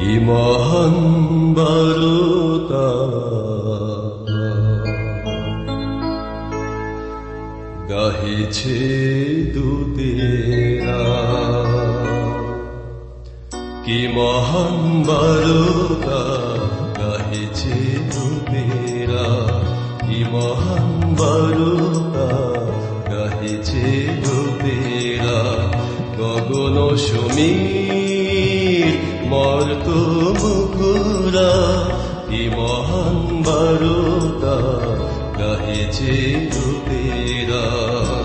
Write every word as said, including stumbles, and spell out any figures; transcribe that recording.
কি মহান বারতা গাহিছে দূতেরা, কি মহান বারতা গাহিছে দূতেরা, কি মহান বারতা গাহিছে দূতেরা। গগন সমীর মর্ত মুখরা, কি মহান বারতা গাহিছে দূতেরা।